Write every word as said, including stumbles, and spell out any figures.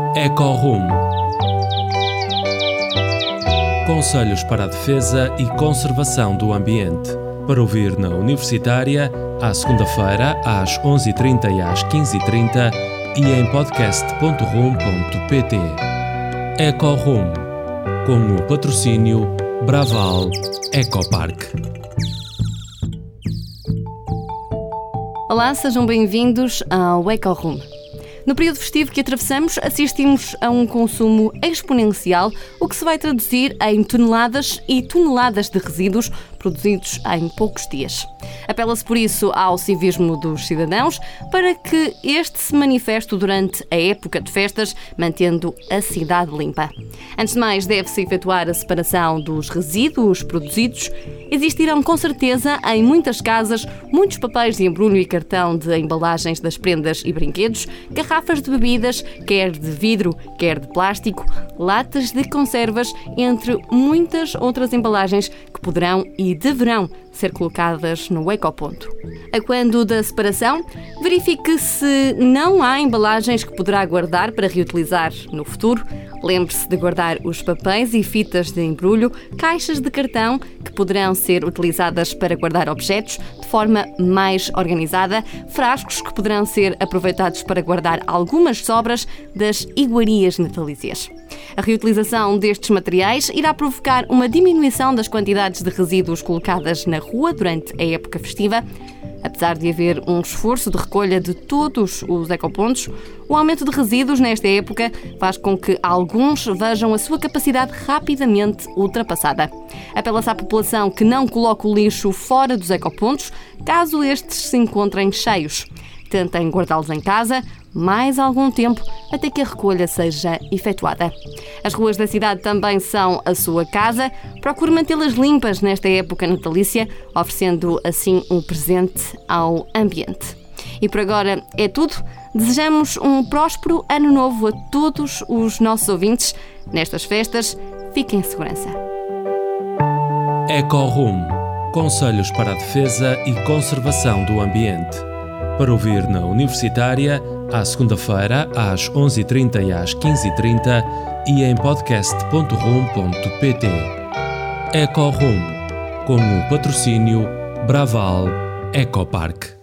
Ecorum. Conselhos para a defesa e conservação do ambiente. Para ouvir na Universitária, à segunda-feira, às onze e trinta e às quinze e trinta e em podcast ponto rum ponto pt. Ecorum, com o patrocínio Braval Ecopark. Olá, sejam bem-vindos ao Ecorum. No período festivo que atravessamos, assistimos a um consumo exponencial, o que se vai traduzir em toneladas e toneladas de resíduos produzidos em poucos dias. Apela-se, por isso, ao civismo dos cidadãos para que este se manifeste durante a época de festas, mantendo a cidade limpa. Antes de mais, deve-se efetuar a separação dos resíduos produzidos. Existirão, com certeza, em muitas casas, muitos papéis de embrulho e cartão de embalagens das prendas e brinquedos, garrafas de bebidas, quer de vidro, quer de plástico, latas de conservas, entre muitas outras embalagens que poderão e deverão ser colocadas no ecoponto. A quando da separação, verifique se não há embalagens que poderá guardar para reutilizar no futuro. Lembre-se de guardar os papéis e fitas de embrulho, caixas de cartão que poderão ser utilizadas para guardar objetos de forma mais organizada, frascos que poderão ser aproveitados para guardar algumas sobras das iguarias natalícias. A reutilização destes materiais irá provocar uma diminuição das quantidades de resíduos colocadas na rua durante a época festiva. Apesar de haver um esforço de recolha de todos os ecopontos, o aumento de resíduos nesta época faz com que alguns vejam a sua capacidade rapidamente ultrapassada. Apela-se à população que não coloque o lixo fora dos ecopontos, caso estes se encontrem cheios. Tentem guardá-los em casa mais algum tempo até que a recolha seja efetuada. As ruas da cidade também são a sua casa. Procure mantê-las limpas nesta época natalícia, oferecendo assim um presente ao ambiente. E por agora é tudo. Desejamos um próspero ano novo a todos os nossos ouvintes. Nestas festas, fiquem em segurança. Ecorum. Conselhos para a defesa e conservação do ambiente. Para ouvir na Universitária, à segunda-feira, às onze e trinta e às quinze e trinta e em podcast ponto rum ponto pt. Ecorum, com o patrocínio Braval Ecopark.